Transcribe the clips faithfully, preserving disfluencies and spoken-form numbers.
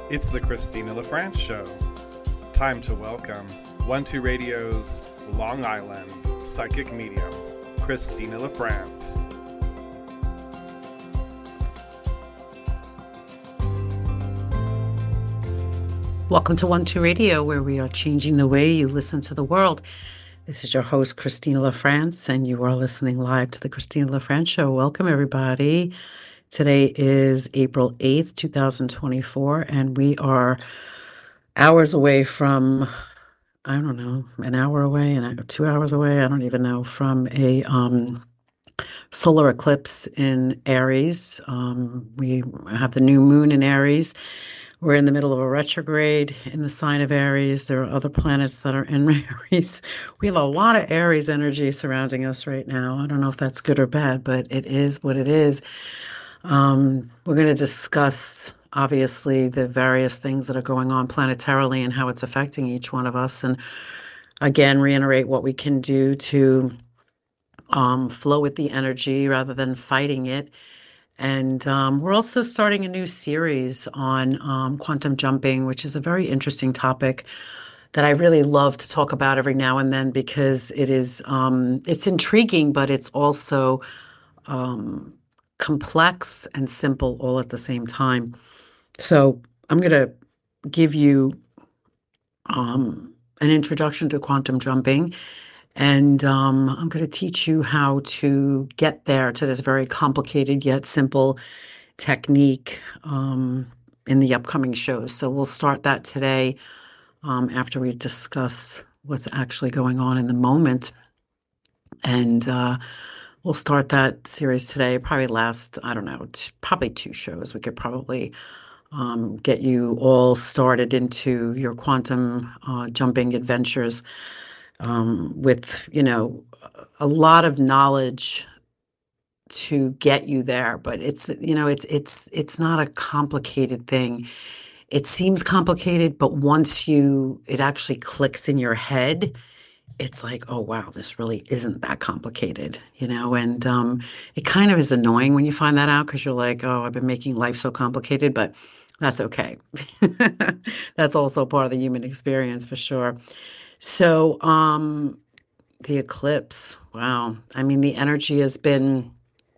It's the Christina LaFrance Show. Time to welcome one two Radio's Long Island psychic medium, Christina LaFrance. Welcome to one two Radio, where we are changing the way you listen to the world. This is your host, Christina LaFrance, and you are listening live to the Christina LaFrance Show. Welcome, everybody. Today is April eighth, twenty twenty-four, and we are hours away from, I don't know, an hour away, and two hours away, I don't even know, from a um, solar eclipse in Aries. Um, we have the new moon in Aries. We're in the middle of a retrograde in the sign of Aries. There are other planets that are in Aries. We have a lot of Aries energy surrounding us right now. I don't know if that's good or bad, but it is what it is. Um, we're going to discuss, obviously, the various things that are going on planetarily and how it's affecting each one of us. And again, reiterate what we can do to um, flow with the energy rather than fighting it. And um, we're also starting a new series on um, quantum jumping, which is a very interesting topic that I really love to talk about every now and then, because it is um, it's intriguing, but it's also um, complex and simple all at the same time. So I'm going to give you um, an introduction to quantum jumping. And um, I'm going to teach you how to get there to this very complicated yet simple technique um, in the upcoming shows. So we'll start that today um, after we discuss what's actually going on in the moment. And uh, we'll start that series today, probably last, I don't know, t- probably two shows. We could probably um, get you all started into your quantum uh, jumping adventures um, with, you know, a lot of knowledge to get you there. But it's, you know, it's it's it's not a complicated thing. It seems complicated, but once you it actually clicks in your head, it's like, oh wow, this really isn't that complicated, you know. And um, it kind of is annoying when you find that out, because you're like, oh, I've been making life so complicated, but that's okay. That's also part of the human experience for sure. So, um, the eclipse, wow. I mean, the energy has been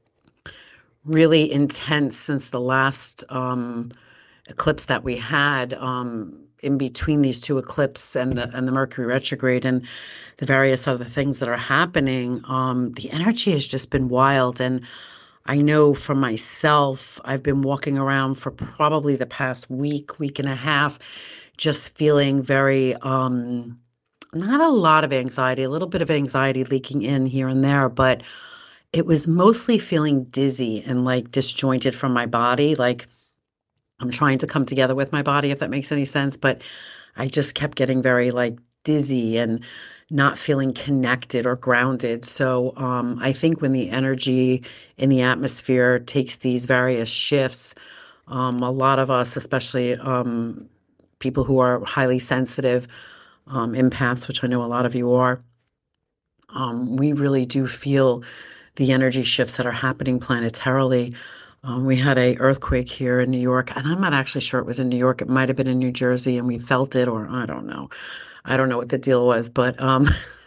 really intense since the last um, eclipse that we had. Um, in between these two eclipses and the and the Mercury retrograde and the various other things that are happening, um, the energy has just been wild. And I know for myself, I've been walking around for probably the past week, week and a half, just feeling very, um, not a lot of anxiety, a little bit of anxiety leaking in here and there, but it was mostly feeling dizzy and like disjointed from my body. Like I'm trying to come together with my body, if that makes any sense. But I just kept getting very like dizzy and not feeling connected or grounded. So um, I think when the energy in the atmosphere takes these various shifts, um, a lot of us, especially um, people who are highly sensitive, um, empaths, which I know a lot of you are, um, we really do feel the energy shifts that are happening planetarily. Um, we had a earthquake here in New York, and I'm not actually sure it was in New York. It might have been in New Jersey, and we felt it, or I don't know. I don't know what the deal was, but um,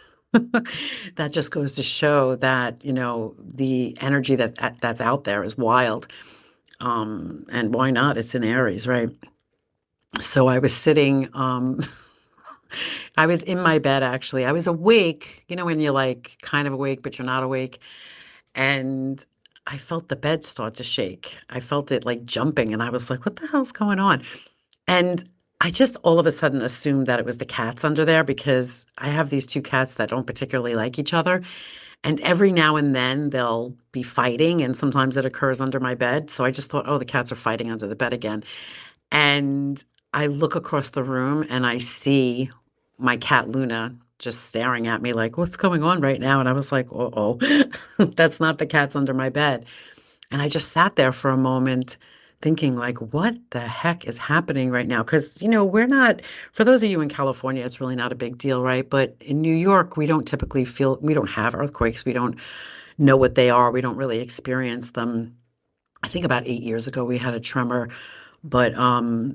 that just goes to show that, you know, the energy that that's out there is wild. Um, and why not? It's in Aries, right? So I was sitting, um, I was in my bed actually. I was awake, you know, when you're like kind of awake, but you're not awake. And I felt the bed start to shake. I felt it like jumping, and I was like, what the hell's going on? And I just all of a sudden assumed that it was the cats under there, because I have these two cats that don't particularly like each other. And every now and then they'll be fighting, and sometimes it occurs under my bed. So I just thought, oh, the cats are fighting under the bed again. And I look across the room and I see my cat Luna just staring at me like, what's going on right now? And I was like, uh-oh, that's not the cats under my bed. And I just sat there for a moment thinking like, what the heck is happening right now? Because, you know, we're not, for those of you in California, it's really not a big deal, right? But in New York, we don't typically feel, we don't have earthquakes. We don't know what they are. We don't really experience them. I think about eight years ago, we had a tremor, but um,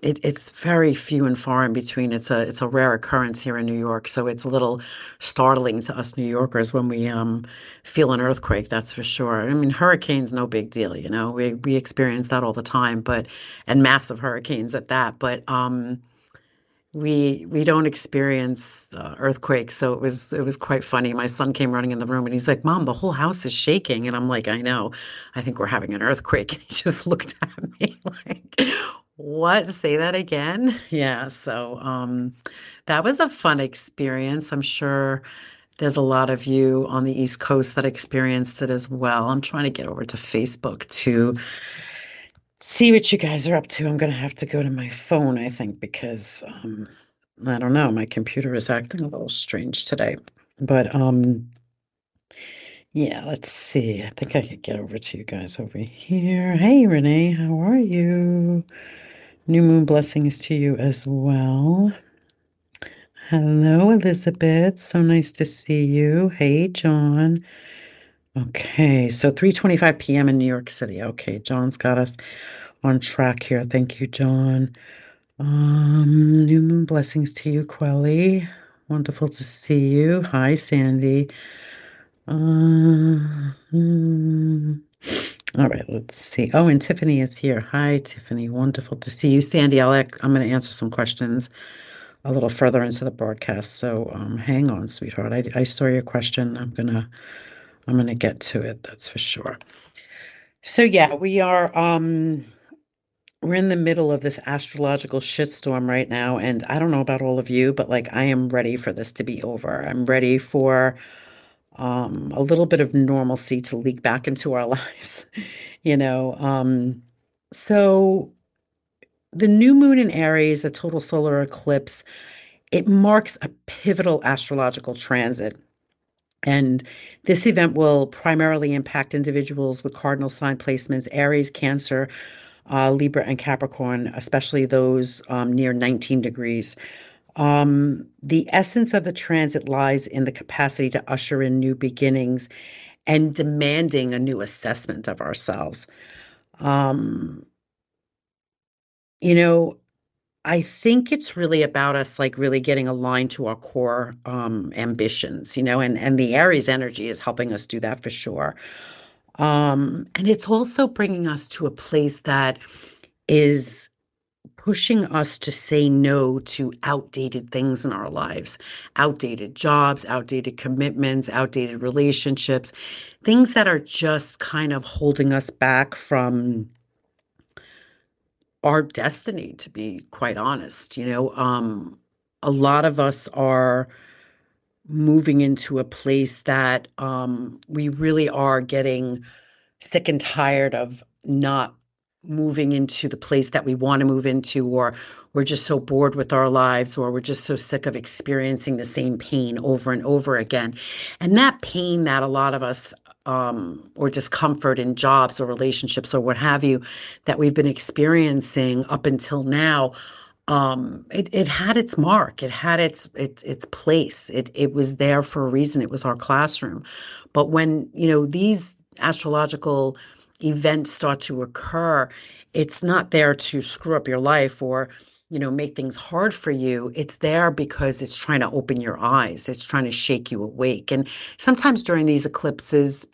it, it's very few and far in between. It's a it's a rare occurrence here in New York, so it's a little startling to us New Yorkers when we um feel an earthquake, that's for sure. I mean, hurricanes, no big deal, you know. We we experience that all the time, but and massive hurricanes at that. But um we we don't experience uh, earthquakes, so it was it was quite funny. My son came running in the room and he's like, "Mom, the whole house is shaking." And I'm like, "I know. I think we're having an earthquake." And he just looked at me like, "What? Say that again?" Yeah, so um that was a fun experience. I'm sure there's a lot of you on the East Coast that experienced it as well. I'm trying to get over to Facebook to see what you guys are up to. I'm gonna have to go to my phone, I think, because um, I don't know, my computer is acting a little strange today. But um, yeah, let's see. I think I could get over to you guys over here. Hey, Renee, how are you? New moon blessings to you as well. Hello, Elizabeth. So nice to see you. Hey, John. Okay, so three twenty-five p m in New York City. Okay, John's got us on track here. Thank you, John. Um, new moon blessings to you, Quelly. Wonderful to see you. Hi, Sandy. Uh, hmm. All right, let's see. Oh, and Tiffany is here. Hi, Tiffany. Wonderful to see you. Sandy, I'll, ac- I'm going to answer some questions a little further into the broadcast. So um, hang on, sweetheart. I, I saw your question. I'm gonna I'm gonna get to it. That's for sure. So yeah, we are um we're in the middle of this astrological shitstorm right now, and I don't know about all of you, but like I am ready for this to be over. I'm ready for um a little bit of normalcy to leak back into our lives, you know. Um so the new moon in Aries, a total solar eclipse, it marks a pivotal astrological transit. And this event will primarily impact individuals with cardinal sign placements, Aries, Cancer, uh, Libra, and Capricorn, especially those um, near nineteen degrees. Um, the essence of the transit lies in the capacity to usher in new beginnings and demanding a new assessment of ourselves. Um, you know, I think it's really about us like really getting aligned to our core um ambitions, you know, and and the Aries energy is helping us do that for sure. Um and it's also bringing us to a place that is pushing us to say no to outdated things in our lives, outdated jobs, outdated commitments, outdated relationships, things that are just kind of holding us back from our destiny, to be quite honest. You know, um, a lot of us are moving into a place that um, we really are getting sick and tired of not moving into the place that we want to move into, or we're just so bored with our lives, or we're just so sick of experiencing the same pain over and over again. And that pain that a lot of us, um, or discomfort in jobs or relationships or what have you, that we've been experiencing up until now, um, it, it had its mark. It had its its its place. It it was there for a reason. It was our classroom. But when, you know, these astrological events start to occur, it's not there to screw up your life or, you know, make things hard for you. It's there because it's trying to open your eyes. It's trying to shake you awake. And sometimes during these eclipses,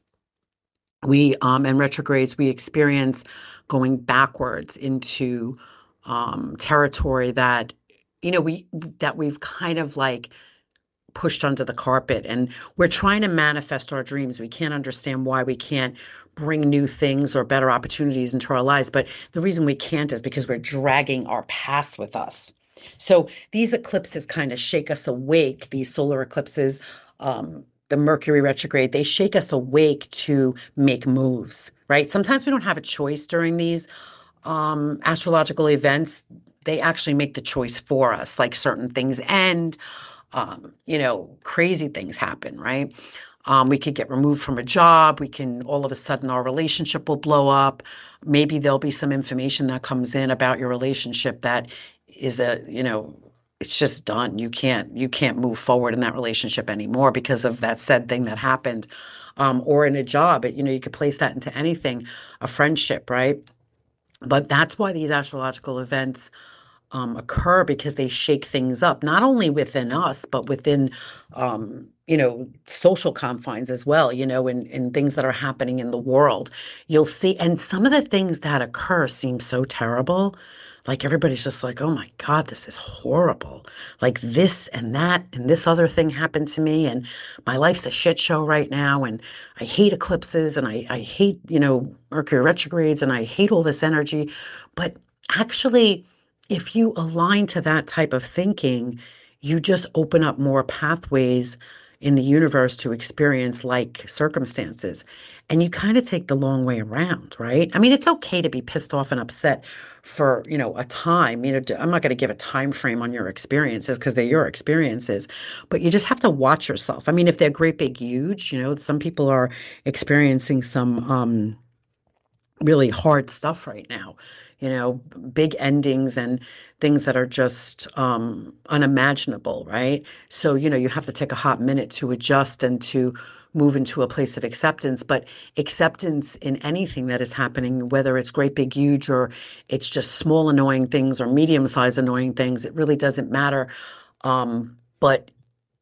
we um and retrogrades, we experience going backwards into um territory that, you know, we that we've kind of like pushed under the carpet, and we're trying to manifest our dreams. We can't understand why we can't bring new things or better opportunities into our lives, but the reason we can't is because we're dragging our past with us. So these eclipses kind of shake us awake. These solar eclipses, um the Mercury retrograde, they shake us awake to make moves, right? Sometimes we don't have a choice during these um astrological events. They actually make the choice for us, like certain things end, um, you know, crazy things happen, right? Um, we could get removed from a job. We can, all of a sudden, our relationship will blow up. Maybe there'll be some information that comes in about your relationship that is a, you know, it's just done. You can't, you can't move forward in that relationship anymore because of that said thing that happened. Um, or in a job, it, you know, you could place that into anything, a friendship, right? But that's why these astrological events um, occur because they shake things up, not only within us, but within, um, you know, social confines as well, you know, in, in things that are happening in the world. You'll see, and some of the things that occur seem so terrible. Like everybody's just like, oh my God, this is horrible. Like this and that and this other thing happened to me, and my life's a shit show right now. And I hate eclipses, and I, I hate, you know, Mercury retrogrades, and I hate all this energy. But actually, if you align to that type of thinking, you just open up more pathways in the universe to experience like circumstances. And you kind of take the long way around, right? I mean, it's okay to be pissed off and upset for, you know, a time. You know, I'm not going to give a time frame on your experiences because they're your experiences, but you just have to watch yourself. I mean, if they're great, big, huge, you know, some people are experiencing some um really hard stuff right now, you know, big endings and things that are just um, unimaginable, right? So, you know, you have to take a hot minute to adjust and to move into a place of acceptance. But acceptance in anything that is happening, whether it's great, big, huge, or it's just small, annoying things or medium sized annoying things, it really doesn't matter. Um, but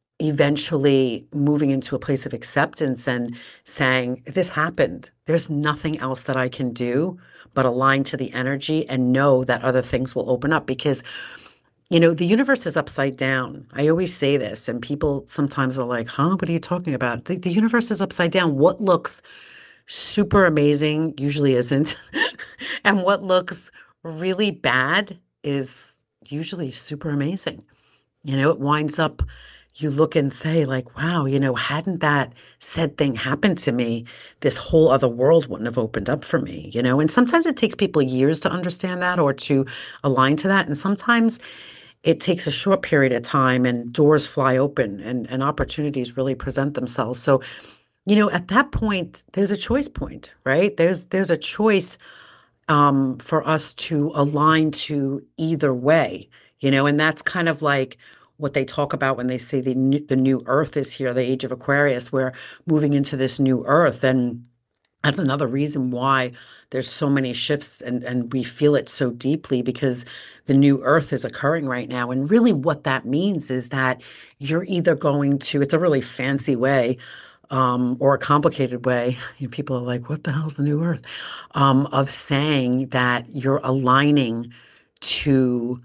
eventually moving into a place of acceptance and saying, this happened. There's nothing else that I can do but align to the energy and know that other things will open up because, you know, the universe is upside down. I always say this, and people sometimes are like, huh, what are you talking about? The, the universe is upside down. What looks super amazing usually isn't. And what looks really bad is usually super amazing. You know, it winds up, you look and say, like, wow, you know, hadn't that said thing happened to me, this whole other world wouldn't have opened up for me, you know? And sometimes it takes people years to understand that or to align to that. And sometimes it takes a short period of time and doors fly open and, and opportunities really present themselves. So, you know, at that point, there's a choice point, right? There's there's a choice um, for us to align to either way, you know, and that's kind of like what they talk about when they say the new, the new Earth is here, the age of Aquarius. We're moving into this new Earth, and that's another reason why there's so many shifts and and we feel it so deeply because the new Earth is occurring right now. And really, what that means is that you're either going to, it's a really fancy way um, or a complicated way. You know, people are like, what the hell's the new Earth? Um, of saying that you're aligning to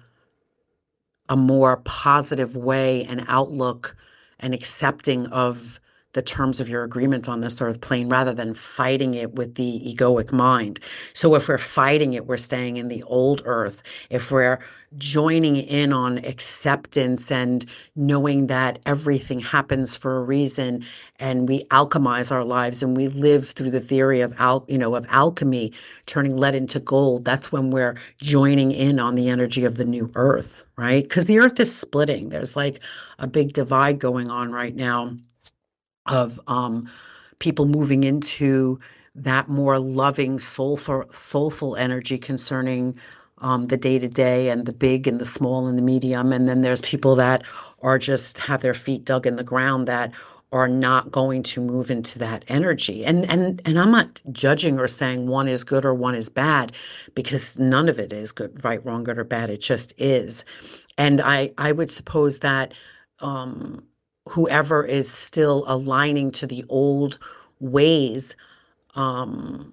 a more positive way and outlook and accepting of the terms of your agreement on this earth plane rather than fighting it with the egoic mind. So if we're fighting it, we're staying in the old earth. If we're joining in on acceptance and knowing that everything happens for a reason and we alchemize our lives and we live through the theory of al- you know of alchemy, turning lead into gold, that's when we're joining in on the energy of the new earth, right? Because the earth is splitting. There's like a big divide going on right now of um, people moving into that more loving, soulful, soulful energy concerning um, the day to day and the big and the small and the medium. And then there's people that are just have their feet dug in the ground that are not going to move into that energy. And and and I'm not judging or saying one is good or one is bad because none of it is good, right, wrong, good or bad. It just is. And I I would suppose that um whoever is still aligning to the old ways, um,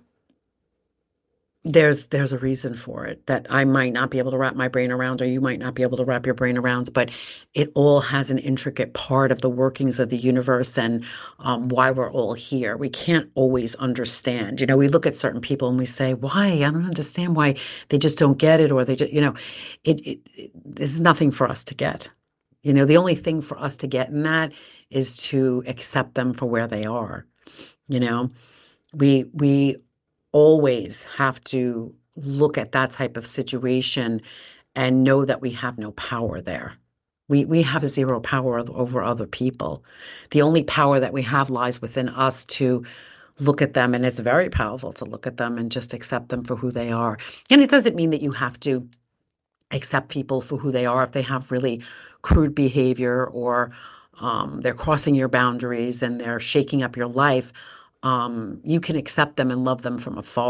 there's there's a reason for it that I might not be able to wrap my brain around, or you might not be able to wrap your brain around, but it all has an intricate part of the workings of the universe and um, why we're all here. We can't always understand. You know, we look at certain people and we say, why? I don't understand why they just don't get it, or they just, you know, it, it, it there's nothing for us to get. You know, the only thing for us to get in that is to accept them for where they are. You know, we we always have to look at that type of situation and know that we have no power there. We we have zero power over other people. The only power that we have lies within us to look at them, and it's very powerful to look at them and just accept them for who they are. And it doesn't mean that you have to accept people for who they are if they have really crude behavior or um, they're crossing your boundaries and they're shaking up your life. Um, you can accept them and love them from afar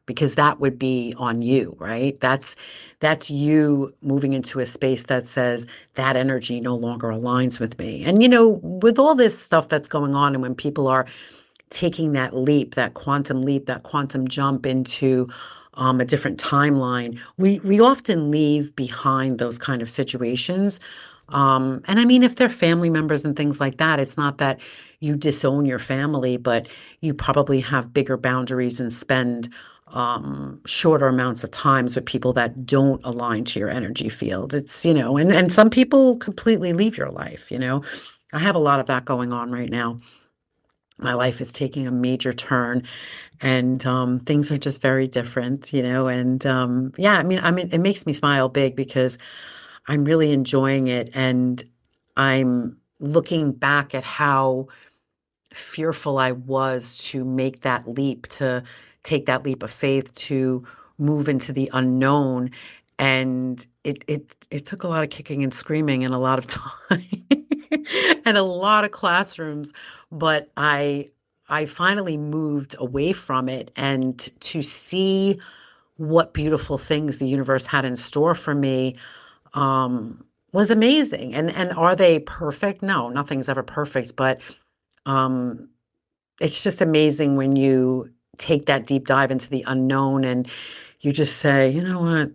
because that would be on you, right? That's that's you moving into a space that says that energy no longer aligns with me. And you know, with all this stuff that's going on, and when people are taking that leap, that quantum leap, that quantum jump into um, a different timeline, we we often leave behind those kind of situations. Um, and I mean, if they're family members and things like that, it's not that you disown your family, but you probably have bigger boundaries and spend um, shorter amounts of times with people that don't align to your energy field. It's, you know, and, and some people completely leave your life, you know. I have a lot of that going on right now. My life is taking a major turn, and um, things are just very different, you know. And um, yeah, I mean, I mean, it makes me smile big because I'm really enjoying it, and I'm looking back at how fearful I was to make that leap, to take that leap of faith, to move into the unknown. And it it it took a lot of kicking and screaming and a lot of time and a lot of classrooms, but I I finally moved away from it, and to see what beautiful things the universe had in store for me um, was amazing. And and are they perfect? No, nothing's ever perfect, but um, it's just amazing when you take that deep dive into the unknown and you just say, you know what,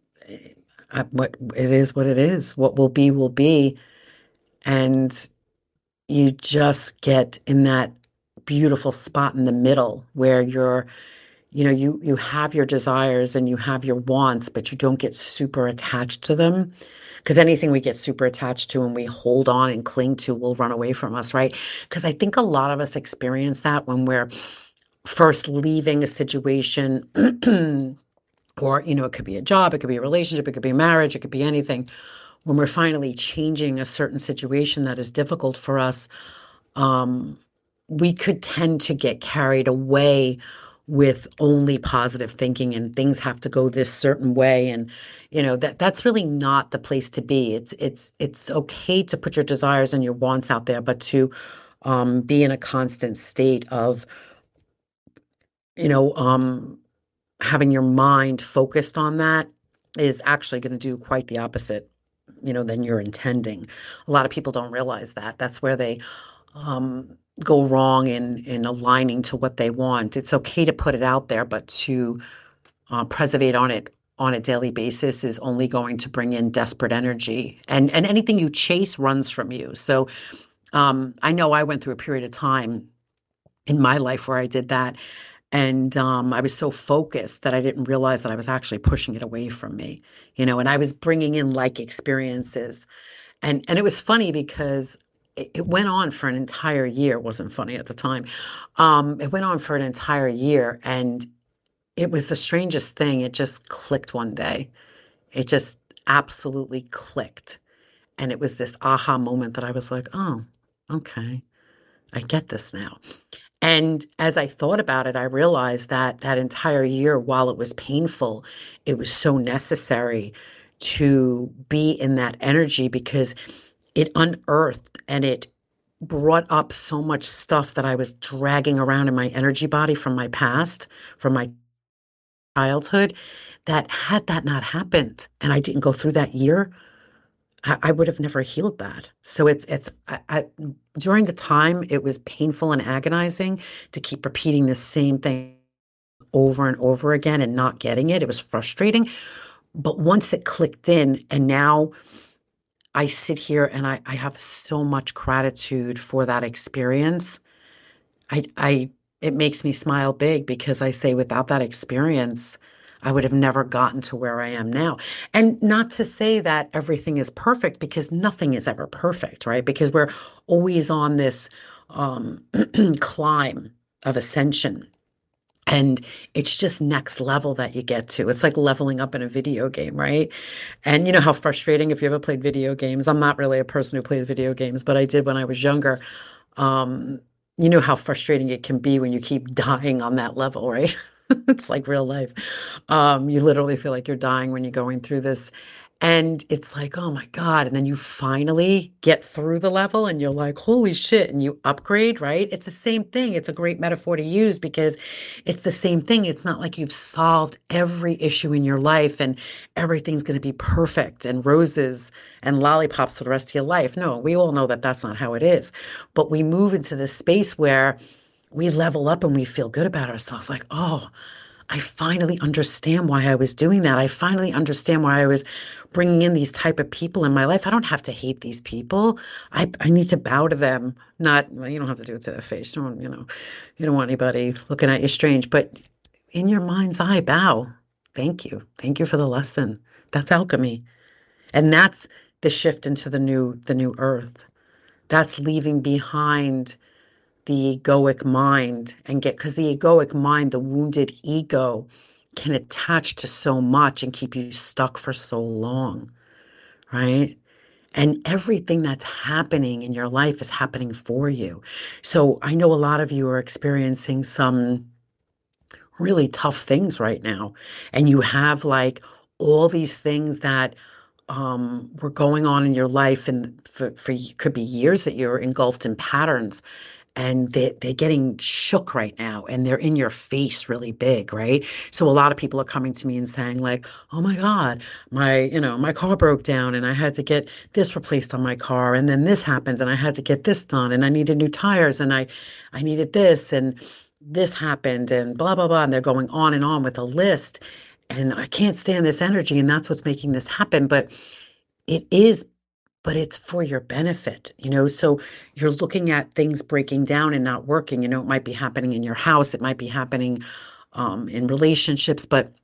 I, what it is, what it is, what will be, will be, and you just get in that beautiful spot in the middle where you're, you know, you you have your desires and you have your wants, but you don't get super attached to them. Because anything we get super attached to and we hold on and cling to will run away from us, right? Because I think a lot of us experience that when we're first leaving a situation, or, you know, it could be a job, it could be a relationship, it could be a marriage, it could be anything. When we're finally changing a certain situation that is difficult for us, um, we could tend to get carried away with only positive thinking and things have to go this certain way, and you know that that's really not the place to be. It's it's it's okay to put your desires and your wants out there, but to um, be in a constant state of, you know um, having your mind focused on that is actually going to do quite the opposite, you know, than you're intending. A lot of people don't realize that. That's where they um, go wrong in in aligning to what they want. It's okay to put it out there, but to uh, preservate on it on a daily basis is only going to bring in desperate energy, and and anything you chase runs from you. So um, I know I went through a period of time in my life where I did that, and um, I was so focused that I didn't realize that I was actually pushing it away from me, you know, and I was bringing in like experiences, and and it was funny because it, it went on for an entire year. It wasn't funny at the time. Um, it went on for an entire year, and it was the strangest thing. It just clicked one day. It just absolutely clicked, and it was this aha moment that I was like, oh, okay, I get this now. And as I thought about it, I realized that that entire year, while it was painful, it was so necessary to be in that energy because it unearthed and it brought up so much stuff that I was dragging around in my energy body from my past, from my childhood, that had that not happened and I didn't go through that year, I, I would have never healed that. So it's it's I, I, during the time it was painful and agonizing to keep repeating the same thing over and over again and not getting it. It was frustrating. But once it clicked in, and now I sit here and I, I have so much gratitude for that experience. I I it makes me smile big because I say without that experience, I would have never gotten to where I am now. And not to say that everything is perfect because nothing is ever perfect, right? Because we're always on this um, climb of ascension. And it's just next level that you get to. It's like leveling up in a video game, right? And you know how frustrating if you ever played video games. I'm not really a person who plays video games, but I did when I was younger. Um, you know how frustrating it can be when you keep dying on that level, right? It's like real life. Um, you literally feel like you're dying when you're going through this. And it's like, oh my God. And then you finally get through the level and you're like, holy shit. And you upgrade, right? It's the same thing. It's a great metaphor to use because it's the same thing. It's not like you've solved every issue in your life and everything's going to be perfect and roses and lollipops for the rest of your life. No, we all know that that's not how it is. But we move into this space where we level up and we feel good about ourselves. Like, oh, I finally understand why I was doing that. I finally understand why I was bringing in these type of people in my life. I don't have to hate these people. I, I need to bow to them. Not, well, you don't have to do it to their face. You don't, you know, you don't want anybody looking at you strange, but in your mind's eye, bow. Thank you. Thank you for the lesson. That's alchemy. And that's the shift into the new, the new earth. That's leaving behind the egoic mind and get, because the egoic mind, the wounded ego, can attach to so much and keep you stuck for so long, right? And everything that's happening in your life is happening for you. So I know a lot of you are experiencing some really tough things right now, and you have like all these things that um, were going on in your life, and for, for could be years that you're engulfed in patterns, and they, they're getting shook right now, and they're in your face really big, right? So a lot of people are coming to me and saying like, oh my God, my, you know, my car broke down and I had to get this replaced on my car. And then this happens and I had to get this done and I needed new tires and I, I needed this and this happened and blah, blah, blah. And they're going on and on with a list, and I can't stand this energy. And that's what's making this happen. But it is but it's for your benefit, you know? So you're looking at things breaking down and not working. You know, it might be happening in your house. It might be happening um, in relationships, but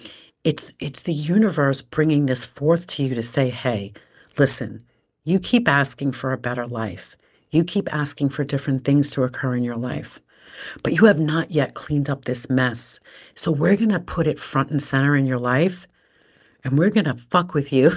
it's, it's the universe bringing this forth to you to say, hey, listen, you keep asking for a better life. You keep asking for different things to occur in your life, but you have not yet cleaned up this mess. So we're going to put it front and center in your life, and we're going to fuck with you.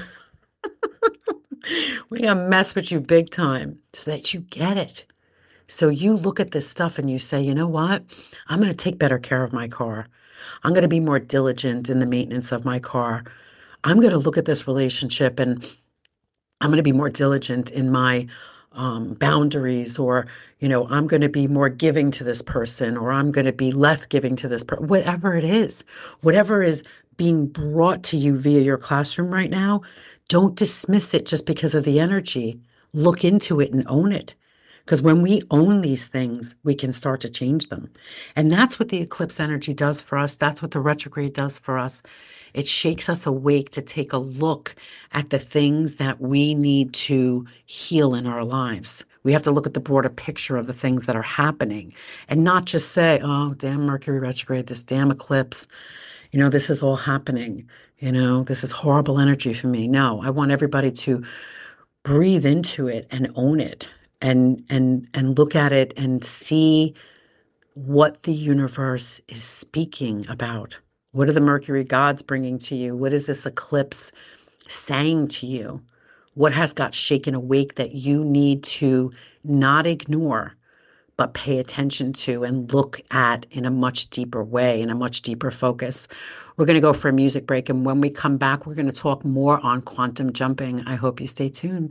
We're going to mess with you big time so that you get it. So you look at this stuff and you say, you know what? I'm going to take better care of my car. I'm going to be more diligent in the maintenance of my car. I'm going to look at this relationship and I'm going to be more diligent in my um, boundaries, or, you know, I'm going to be more giving to this person, or I'm going to be less giving to this person, whatever it is, whatever is being brought to you via your classroom right now. Don't dismiss it just because of the energy. Look into it and own it. Because when we own these things, we can start to change them. And that's what the eclipse energy does for us. That's what the retrograde does for us. It shakes us awake to take a look at the things that we need to heal in our lives. We have to look at the broader picture of the things that are happening and not just say, oh, damn Mercury retrograde, this damn eclipse. You know, this is all happening. You know, this is horrible energy for me. No, I want everybody to breathe into it and own it, and and and look at it and see what the universe is speaking about. What are the Mercury gods bringing to you? What is this eclipse saying to you? What has got shaken awake that you need to not ignore, but pay attention to and look at in a much deeper way, in a much deeper focus? We're going to go for a music break, and when we come back, we're going to talk more on quantum jumping. I hope you stay tuned.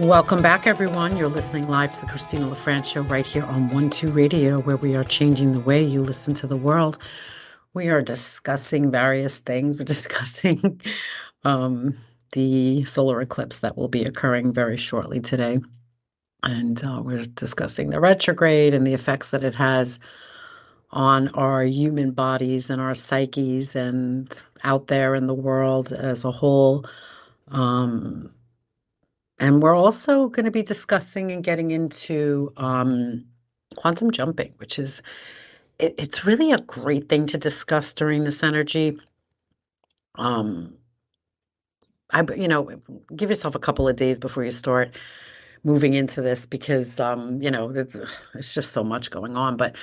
Welcome back, everyone. You're listening live to the Christina LaFrance Show right here on one two Radio, where we are changing the way you listen to the world. We are discussing various things. We're discussing um, the solar eclipse that will be occurring very shortly today. And uh, we're discussing the retrograde and the effects that it has on our human bodies and our psyches and out there in the world as a whole. Um, and we're also going to be discussing and getting into um, quantum jumping, which is it, it's really a great thing to discuss during this energy. Um, I, you know, give yourself a couple of days before you start moving into this because, um, you know, it's, it's just so much going on. But,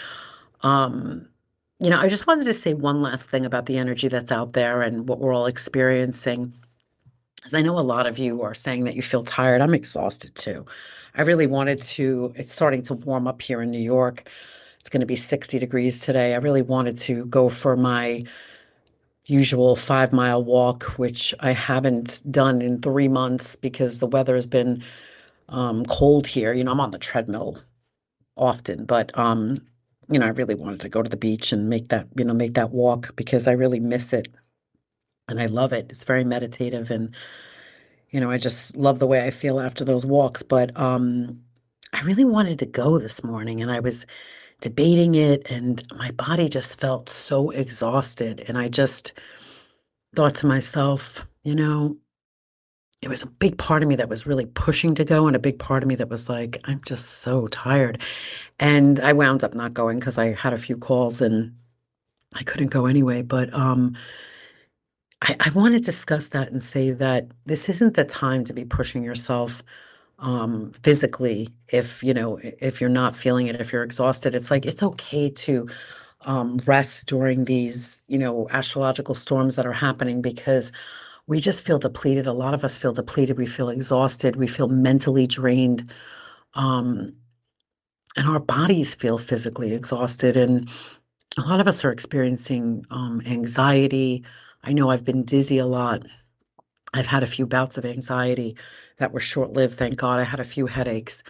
um, you know, I just wanted to say one last thing about the energy that's out there and what we're all experiencing. Because I know a lot of you are saying that you feel tired. I'm exhausted too. I really wanted to, it's starting to warm up here in New York. It's going to be sixty degrees today. I really wanted to go for my usual five mile walk, which I haven't done in three months because the weather has been um, cold here. You know, I'm on the treadmill often, but um, you know, I really wanted to go to the beach and make that, you know, make that walk because I really miss it and I love it. It's very meditative and you know, I just love the way I feel after those walks. But um, I really wanted to go this morning and I was debating it and my body just felt so exhausted and I just thought to myself, you know, it was a big part of me that was really pushing to go and a big part of me that was like, I'm just so tired. And I wound up not going because I had a few calls and I couldn't go anyway. But um, I, I want to discuss that and say that this isn't the time to be pushing yourself um, physically if, you know, if you're not feeling it, if you're exhausted. It's like, it's okay to um, rest during these, you know, astrological storms that are happening because we just feel depleted. A lot of us feel depleted. We feel exhausted. We feel mentally drained. Um, and our bodies feel physically exhausted. And a lot of us are experiencing um, anxiety. I know I've been dizzy a lot. I've had a few bouts of anxiety that were short lived. Thank God I had a few headaches.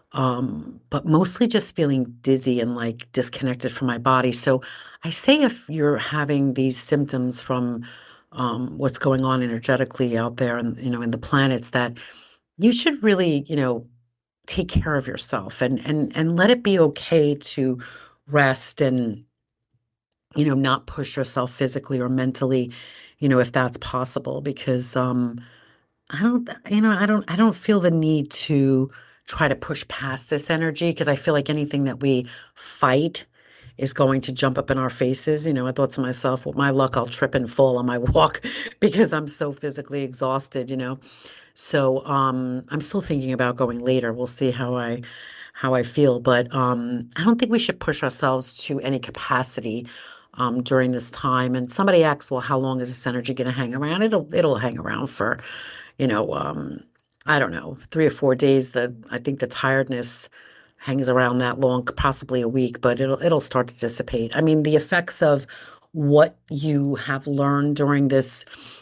Um, but mostly just feeling dizzy and like disconnected from my body. So I say if you're having these symptoms from um, what's going on energetically out there and you know in the planets that you should really you know take care of yourself and and and let it be okay to rest and you know not push yourself physically or mentally you know if that's possible because um I don't, you know, I don't, I don't feel the need to try to push past this energy because I feel like anything that we fight is going to jump up in our faces. You know, I thought to myself, well, my luck, I'll trip and fall on my walk because I'm so physically exhausted, you know. So, um, I'm still thinking about going later. We'll see how I how I feel, but um, I don't think we should push ourselves to any capacity um, during this time. And somebody asks, well, how long is this energy going to hang around? It'll it'll hang around for you know, um, I don't know, three or four days. The I think the tiredness hangs around that long, possibly a week, but it'll it'll start to dissipate. I mean, the effects of what you have learned during this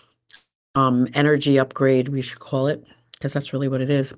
um, energy upgrade, we should call it, because that's really what it is,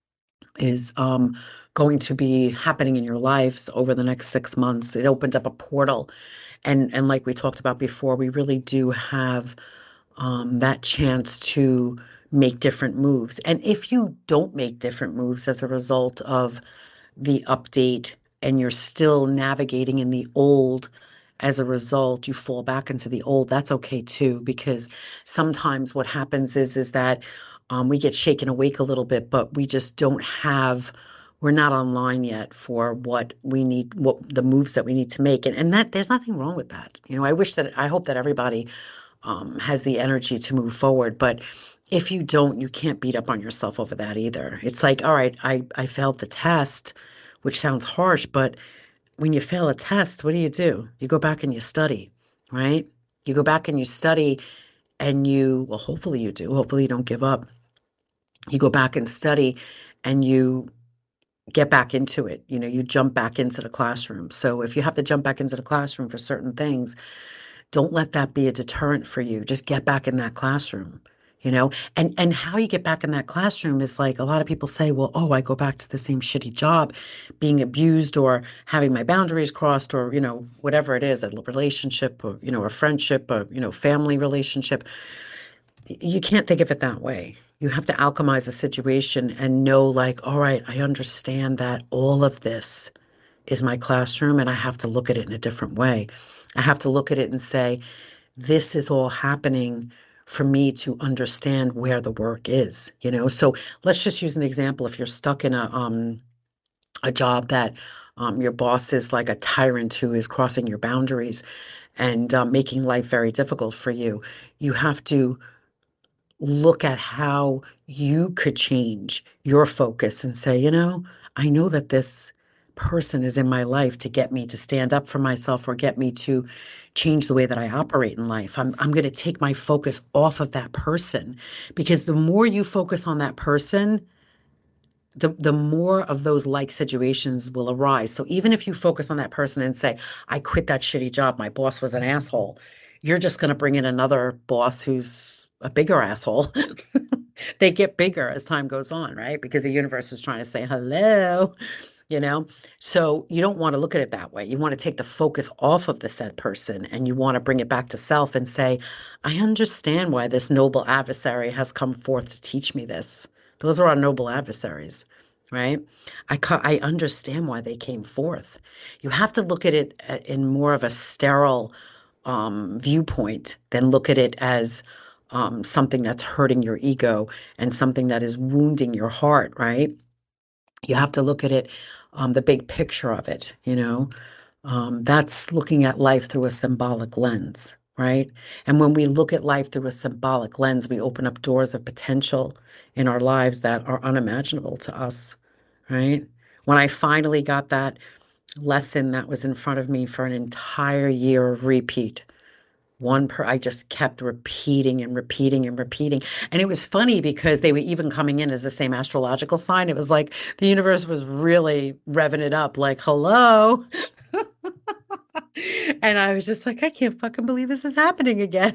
is um, going to be happening in your lives over the next six months. It opened up a portal, and and like we talked about before, we really do have um, that chance to make different moves. And if you don't make different moves as a result of the update and you're still navigating in the old, as a result, you fall back into the old, that's okay too, because sometimes what happens is is that um, we get shaken awake a little bit, but we just don't have we're not online yet for what we need, what the moves that we need to make. And, and that there's nothing wrong with that. You know, I wish that I hope that everybody um, has the energy to move forward. But if you don't, you can't beat up on yourself over that either. It's like, all right, I, I failed the test, which sounds harsh, but when you fail a test, what do you do? You go back and you study, right? You go back and you study and you, well, hopefully you do. Hopefully you don't give up. You go back and study and you get back into it. You know, you jump back into the classroom. So if you have to jump back into the classroom for certain things, don't let that be a deterrent for you. Just get back in that classroom. you know? And and how you get back in that classroom is like a lot of people say, well, oh, I go back to the same shitty job, being abused or having my boundaries crossed or, you know, whatever it is, a relationship or, you know, a friendship or, you know, family relationship. You can't think of it that way. You have to alchemize a situation and know, like, all right, I understand that all of this is my classroom and I have to look at it in a different way. I have to look at it and say, this is all happening for me to understand where the work is, you know? So let's just use an example. If you're stuck in a um a job that um, your boss is like a tyrant who is crossing your boundaries and um, making life very difficult for you, you have to look at how you could change your focus and say, you know, I know that this person is in my life to get me to stand up for myself or get me to change the way that I operate in life. I'm I'm going to take my focus off of that person because the more you focus on that person, the the more of those like situations will arise. So even if you focus on that person and say, I quit that shitty job, my boss was an asshole, you're just going to bring in another boss who's a bigger asshole. They get bigger as time goes on, right? Because the universe is trying to say hello, you know? So you don't want to look at it that way. You want to take the focus off of the said person and you want to bring it back to self and say, I understand why this noble adversary has come forth to teach me this. Those are our noble adversaries, right? I ca- I understand why they came forth. You have to look at it uh, in more of a sterile um, viewpoint than look at it as um, something that's hurting your ego and something that is wounding your heart, right? You have to look at it, um, the big picture of it, you know? Um, that's looking at life through a symbolic lens, right? And when we look at life through a symbolic lens, we open up doors of potential in our lives that are unimaginable to us, right? When I finally got that lesson that was in front of me for an entire year of repeat, one per I just kept repeating and repeating and repeating. And it was funny because they were even coming in as the same astrological sign. It was like the universe was really revving it up, like, hello. And I was just like, I can't fucking believe this is happening again.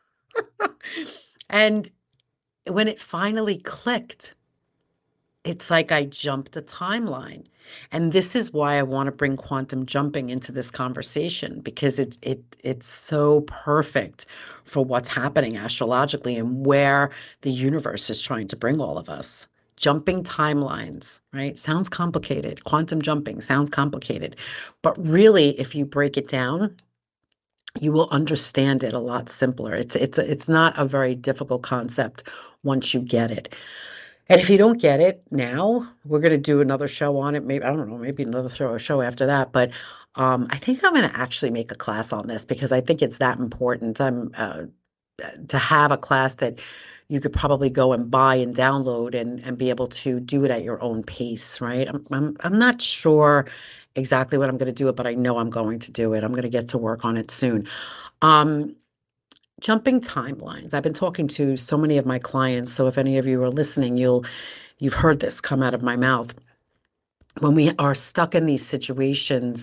And when it finally clicked, it's like I jumped a timeline. And this is why I want to bring quantum jumping into this conversation because it's it it's so perfect for what's happening astrologically and where the universe is trying to bring all of us. Jumping timelines, right? Sounds complicated. Quantum jumping sounds complicated. But really, if you break it down, you will understand it a lot simpler. It's it's it's not a very difficult concept once you get it. And if you don't get it now, we're going to do another show on it. Maybe, I don't know, maybe another show, show after that. But um, I think I'm going to actually make a class on this because I think it's that important. I'm uh, to have a class that you could probably go and buy and download and and be able to do it at your own pace, right? I'm I'm I'm not sure exactly what I'm going to do it, but I know I'm going to do it. I'm going to get to work on it soon. Um, Jumping timelines. I've been talking to so many of my clients, so if any of you are listening, you'll you've heard this come out of my mouth. When we are stuck in these situations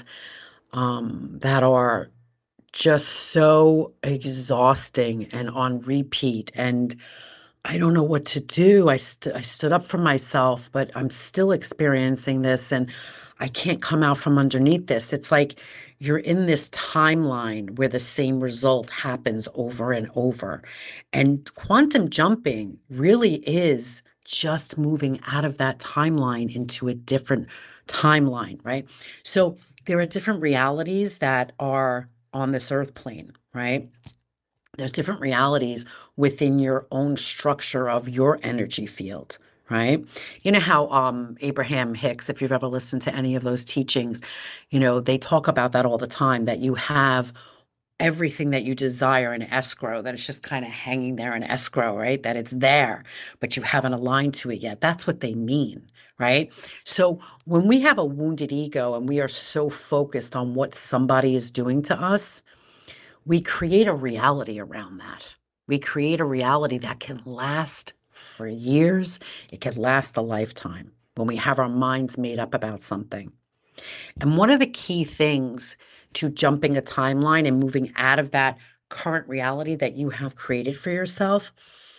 um, that are just so exhausting and on repeat, and I don't know what to do. I st- I stood up for myself, but I'm still experiencing this, and I can't come out from underneath this. It's like you're in this timeline where the same result happens over and over. And quantum jumping really is just moving out of that timeline into a different timeline, right? So there are different realities that are on this earth plane, right? There's different realities within your own structure of your energy field, right? You know how um, Abraham Hicks, if you've ever listened to any of those teachings, you know, they talk about that all the time, that you have everything that you desire in escrow, that it's just kind of hanging there in escrow, right? That it's there, but you haven't aligned to it yet. That's what they mean, right? So when we have a wounded ego and we are so focused on what somebody is doing to us, we create a reality around that. We create a reality that can last for years. It can last a lifetime when we have our minds made up about something. And one of the key things to jumping a timeline and moving out of that current reality that you have created for yourself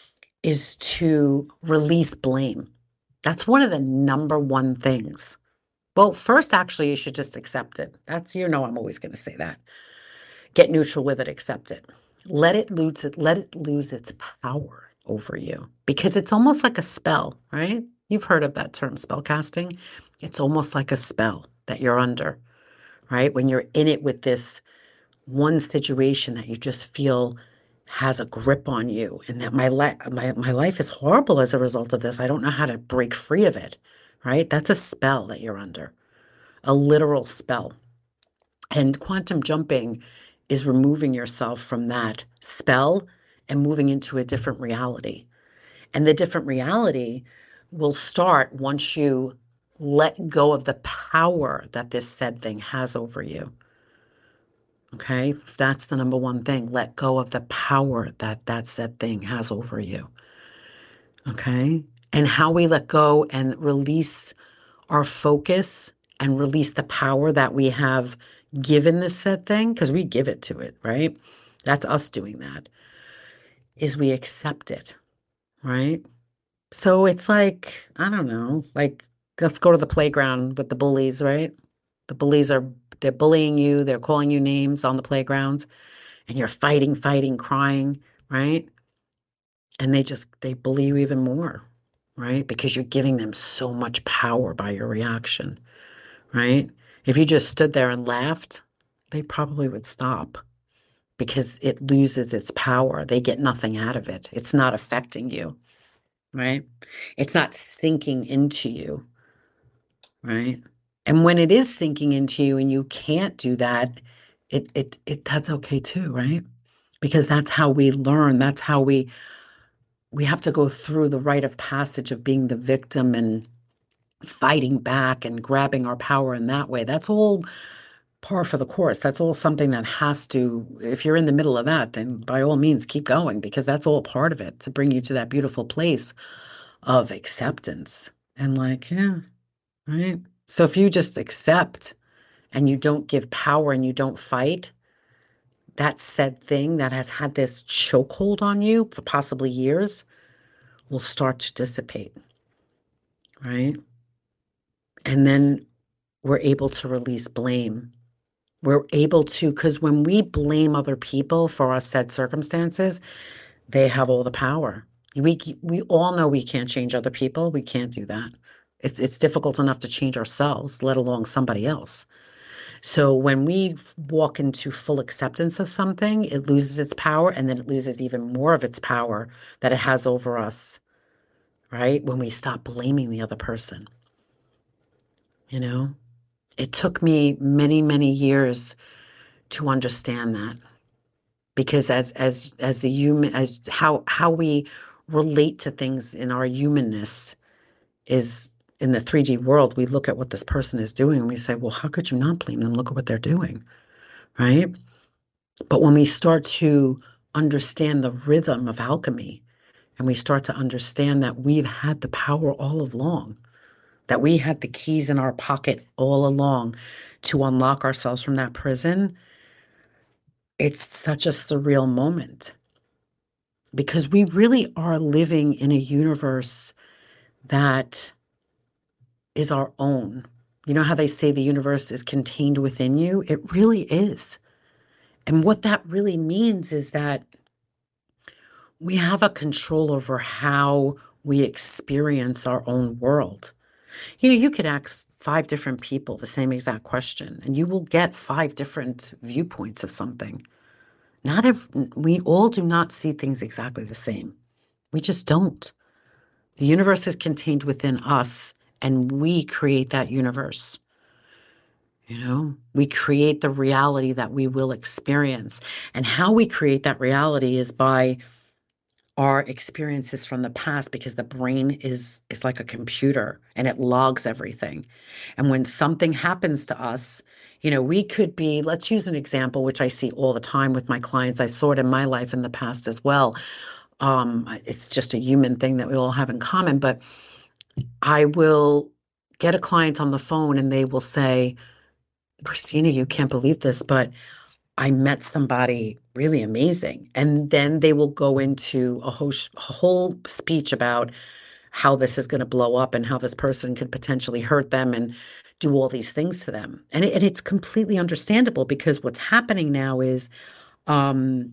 is to release blame. That's one of the number one things. Well, first, actually, you should just accept it. That's, you know, I'm always going to say that. Get neutral with it, accept it. Let it lose it, let it lose its power over you because it's almost like a spell, right? You've heard of that term, spell casting. It's almost like a spell that you're under, right? When you're in it with this one situation that you just feel has a grip on you and that my, li- my, my life is horrible as a result of this. I don't know how to break free of it, right? That's a spell that you're under, a literal spell. And quantum jumping is removing yourself from that spell and moving into a different reality. And the different reality will start once you let go of the power that this said thing has over you. Okay, that's the number one thing. Let go of the power that that said thing has over you. Okay, and how we let go and release our focus and release the power that we have given this said thing, because we give it to it, right? That's us doing that, is we accept it, right? So it's like, I don't know, like let's go to the playground with the bullies, right? The bullies are, they're bullying you, they're calling you names on the playgrounds, and you're fighting, fighting, crying, right? And they just, they bully you even more, right? Because you're giving them so much power by your reaction, right? If you just stood there and laughed, they probably would stop because it loses its power. They get nothing out of it. It's not affecting you, right? It's not sinking into you, right? And when it is sinking into you and you can't do that, it it it that's okay too, right? Because that's how we learn. That's how we we have to go through the rite of passage of being the victim and fighting back and grabbing our power in that way. That's all par for the course. That's all something that has to, if you're in the middle of that, then by all means keep going because that's all part of it to bring you to that beautiful place of acceptance. And like, yeah, right. So if you just accept and you don't give power and you don't fight, that said thing that has had this chokehold on you for possibly years will start to dissipate, right? And then we're able to release blame. We're able to, because when we blame other people for our said circumstances, they have all the power. We we all know we can't change other people. We can't do that. It's it's difficult enough to change ourselves, let alone somebody else. So when we walk into full acceptance of something, it loses its power and then it loses even more of its power that it has over us, right? When we stop blaming the other person. You know, it took me many, many years to understand that because as as as the human as how how we relate to things in our humanness is in the three D world, we look at what this person is doing and we say, well, how could you not blame them? Look at what they're doing, right? But when we start to understand the rhythm of alchemy and we start to understand that we've had the power all along, that we had the keys in our pocket all along to unlock ourselves from that prison, it's such a surreal moment because we really are living in a universe that is our own. You know how they say the universe is contained within you? It really is. And what that really means is that we have a control over how we experience our own world. You know, you could ask five different people the same exact question, and you will get five different viewpoints of something. Not if we all do not see things exactly the same. We just don't. The universe is contained within us, and we create that universe. You know, we create the reality that we will experience. And how we create that reality is by our experiences from the past because the brain is is like a computer and it logs everything. And when something happens to us, you know, we could be, let's use an example, which I see all the time with my clients. I saw it in my life in the past as well. Um, it's just a human thing that we all have in common, but I will get a client on the phone and they will say, Christina, you can't believe this, but I met somebody really amazing. And then they will go into a whole, sh- whole speech about how this is going to blow up and how this person could potentially hurt them and do all these things to them. And, it, and it's completely understandable because what's happening now is um,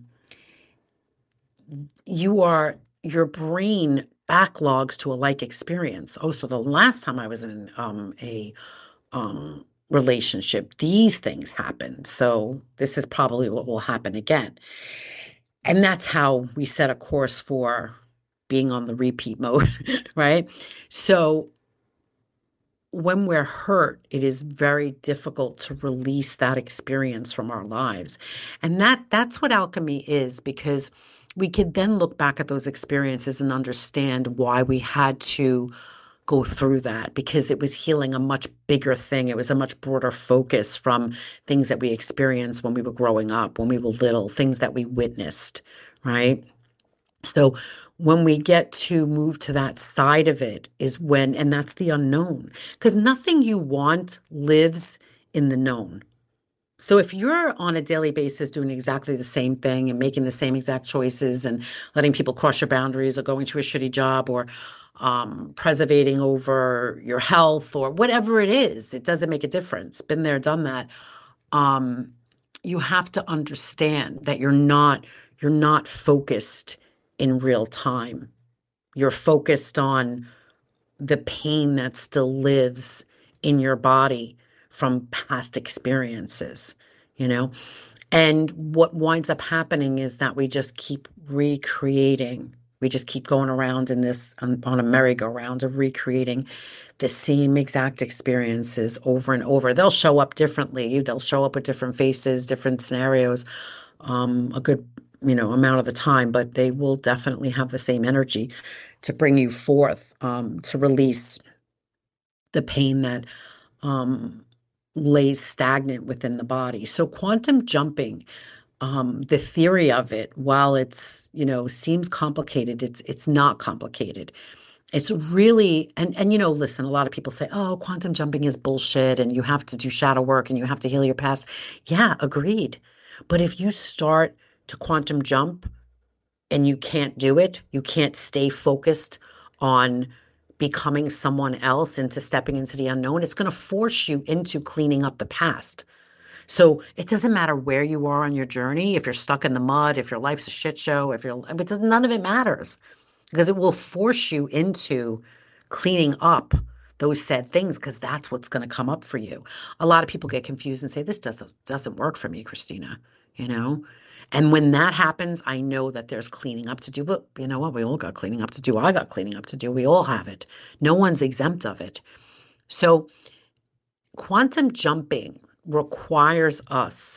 you are, your brain backlogs to a like experience. Oh, so the last time I was in um, a um, relationship, these things happened. So this is probably what will happen again. And that's how we set a course for being on the repeat mode, right? So when we're hurt, it is very difficult to release that experience from our lives. And that that's what alchemy is, because we could then look back at those experiences and understand why we had to go through that, because it was healing a much bigger thing. It was a much broader focus from things that we experienced when we were growing up, when we were little, things that we witnessed, right? So when we get to move to that side of it is when, and that's the unknown, because nothing you want lives in the known. So if you're on a daily basis doing exactly the same thing and making the same exact choices and letting people cross your boundaries or going to a shitty job or um, preservating over your health or whatever it is, it doesn't make a difference. Been there, done that. Um, you have to understand that you're not you're not focused in real time. You're focused on the pain that still lives in your body from past experiences, you know? And what winds up happening is that we just keep recreating. We just keep going around in this on, on a merry-go-round of recreating the same exact experiences over and over. They'll show up differently. They'll show up with different faces, different scenarios, um, a good, you know, amount of the time, but they will definitely have the same energy to bring you forth, um, to release the pain that um, lays stagnant within the body. So quantum jumping, um, the theory of it, while it's, you know, seems complicated, it's it's not complicated. It's really, and and you know, listen, a lot of people say, "Oh, quantum jumping is bullshit and you have to do shadow work and you have to heal your past." Yeah, agreed. But if you start to quantum jump and you can't do it, you can't stay focused on becoming someone else, into stepping into the unknown, it's going to force you into cleaning up the past. So it doesn't matter where you are on your journey, if you're stuck in the mud, if your life's a shit show, if you're, it does, none of it matters, because it will force you into cleaning up those said things, because that's what's going to come up for you. A lot of people get confused and say, this doesn't doesn't work for me, Christina, you know? And when that happens, I know that there's cleaning up to do. But you know what? We all got cleaning up to do. I got cleaning up to do. We all have it. No one's exempt of it. So quantum jumping requires us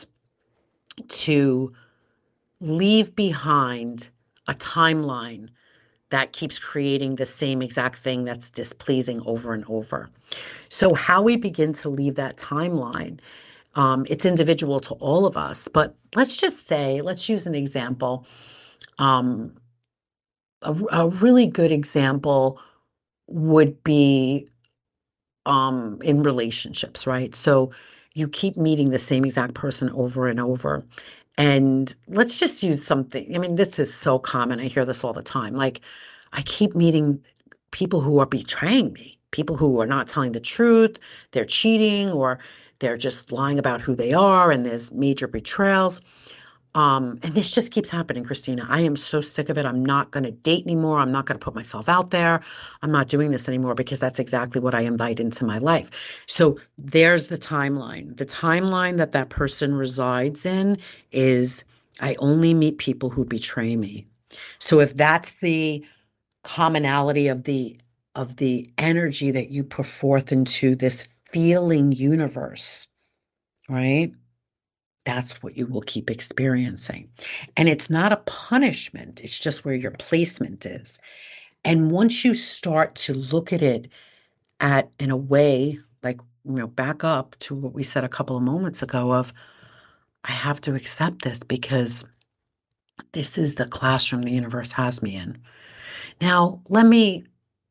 to leave behind a timeline that keeps creating the same exact thing that's displeasing over and over. So how we begin to leave that timeline, um, it's individual to all of us. But let's just say, let's use an example. Um, a, a really good example would be um, in relationships, right? So you keep meeting the same exact person over and over. And let's just use something. I mean, this is so common. I hear this all the time. Like, I keep meeting people who are betraying me, people who are not telling the truth, they're cheating, or they're just lying about who they are, and there's major betrayals. Um, and this just keeps happening, Christina. I am so sick of it. I'm not going to date anymore. I'm not going to put myself out there. I'm not doing this anymore, because that's exactly what I invite into my life. So there's the timeline. The timeline that that person resides in is, I only meet people who betray me. So if that's the commonality of the of the energy that you put forth into this feeling universe, right? That's what you will keep experiencing. And it's not a punishment, it's just where your placement is. And once you start to look at it at in a way, like, you know, back up to what we said a couple of moments ago of, I have to accept this because this is the classroom the universe has me in. Now, let me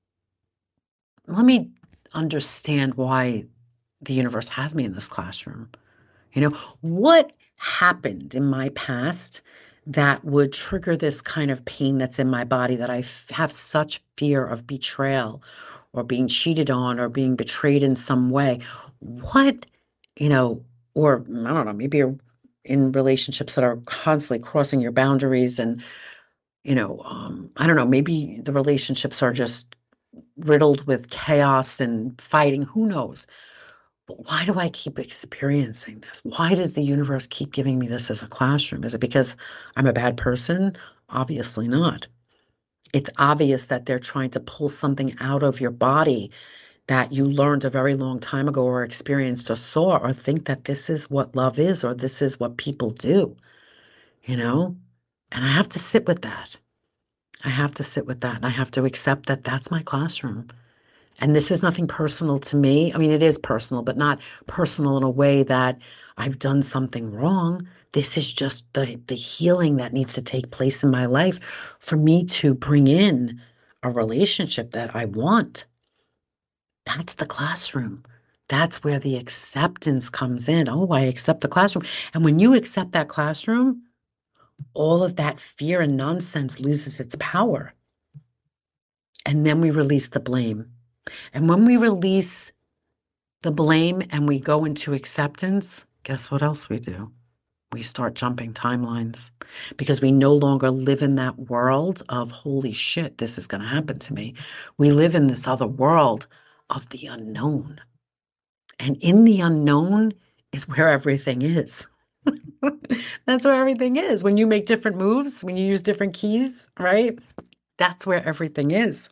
let me understand why the universe has me in this classroom. You know, what happened in my past that would trigger this kind of pain that's in my body, that I f- have such fear of betrayal or being cheated on or being betrayed in some way. What, you know, or I don't know, maybe you're in relationships that are constantly crossing your boundaries and, you know, um, I don't know, maybe the relationships are just riddled with chaos and fighting. Who knows? But why do I keep experiencing this? Why does the universe keep giving me this as a classroom? Is it because I'm a bad person? Obviously not. It's obvious that they're trying to pull something out of your body that you learned a very long time ago or experienced or saw, or think that this is what love is or this is what people do, you know? And I have to sit with that. I have to sit with that and I have to accept that that's my classroom. And this is nothing personal to me. I mean, it is personal, but not personal in a way that I've done something wrong. This is just the, the healing that needs to take place in my life for me to bring in a relationship that I want. That's the classroom. That's where the acceptance comes in. Oh, I accept the classroom. And when you accept that classroom, all of that fear and nonsense loses its power. And then we release the blame. And when we release the blame and we go into acceptance, guess what else we do? We start jumping timelines because we no longer live in that world of, holy shit, this is going to happen to me. We live in this other world of the unknown. And in the unknown is where everything is. That's where everything is. When you make different moves, when you use different keys, right? That's where everything is.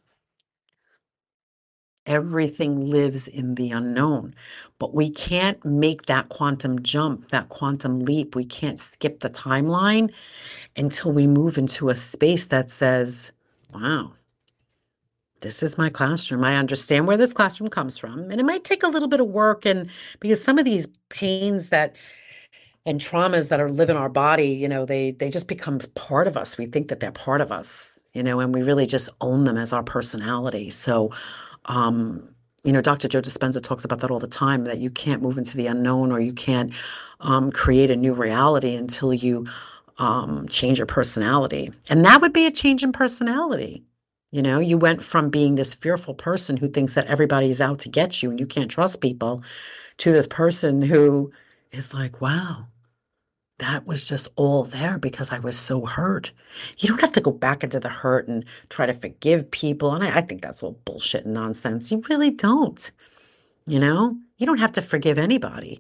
Everything lives in the unknown, but we can't make that quantum jump, that quantum leap. We can't skip the timeline until we move into a space that says, wow, this is my classroom. I understand where this classroom comes from. And it might take a little bit of work. And because some of these pains that and traumas that are live in our body, you know, they they just become part of us. We think that they're part of us, you know, and we really just own them as our personality. So, um, you know, Doctor Joe Dispenza talks about that all the time, that you can't move into the unknown or you can't um, create a new reality until you um, change your personality. And that would be a change in personality. You know, you went from being this fearful person who thinks that everybody is out to get you and you can't trust people to this person who is like, wow, that was just all there because I was so hurt. You don't have to go back into the hurt and try to forgive people. And I, I think that's all bullshit and nonsense. You really don't. You know, you don't have to forgive anybody.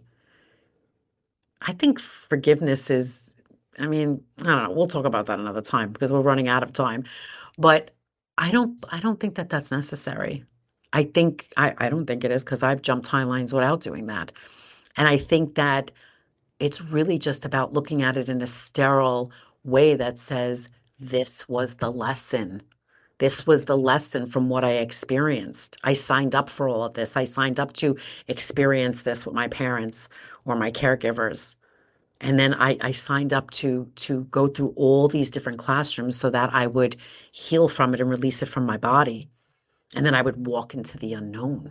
I think forgiveness is, I mean, I don't know. We'll talk about that another time because we're running out of time. But I don't, I don't think that that's necessary. I think, I, I don't think it is because I've jumped timelines without doing that. And I think that it's really just about looking at it in a sterile way that says, this was the lesson. This was the lesson from what I experienced. I signed up for all of this. I signed up to experience this with my parents or my caregivers. And then I, I signed up to to go through all these different classrooms so that I would heal from it and release it from my body. And then I would walk into the unknown.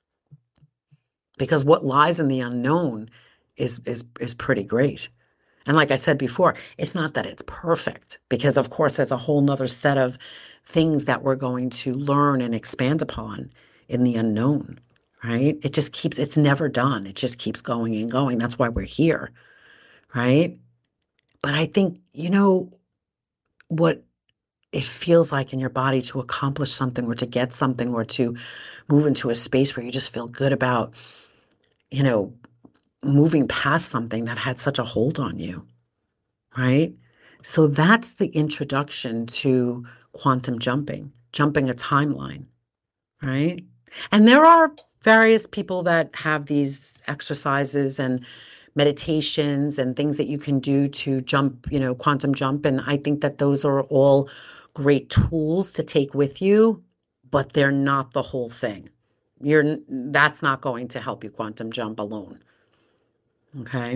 Because what lies in the unknown is is is pretty great. And like I said before, it's not that it's perfect, because of course there's a whole nother set of things that we're going to learn and expand upon in the unknown, right? It just keeps, it's never done. It just keeps going and going. That's why we're here, right? But I think, you know, what it feels like in your body to accomplish something or to get something or to move into a space where you just feel good about, you know, moving past something that had such a hold on you, right? So that's the introduction to quantum jumping, jumping a timeline, right? And there are various people that have these exercises and meditations and things that you can do to jump, you know, quantum jump. And I think that those are all great tools to take with you, but they're not the whole thing. You're that's not going to help you quantum jump alone. Okay.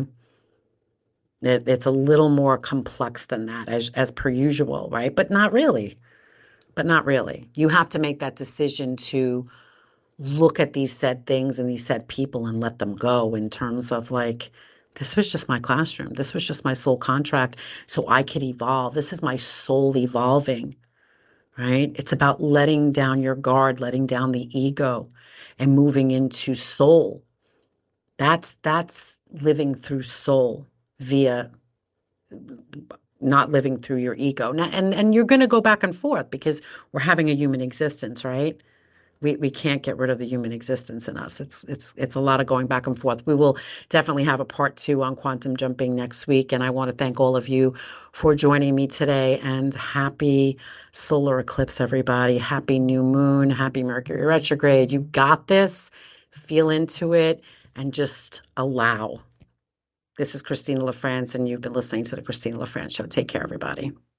It, it's a little more complex than that, as as per usual, right? But not really. But not really. You have to make that decision to look at these said things and these said people and let them go, in terms of like, This was just my classroom. This was just my soul contract so I could evolve. This is my soul evolving, right? It's about letting down your guard, letting down the ego and moving into soul. That's that's living through soul via not living through your ego. Now, and and you're going to go back and forth because we're having a human existence, right? We we can't get rid of the human existence in us. It's it's it's a lot of going back and forth. We will definitely have a part two on quantum jumping next week, and I want to thank all of you for joining me today. And happy solar eclipse, everybody! Happy new moon! Happy Mercury retrograde! You got this. Feel into it and just allow. This is Christina LaFrance, and you've been listening to the Christina LaFrance Show. Take care, everybody.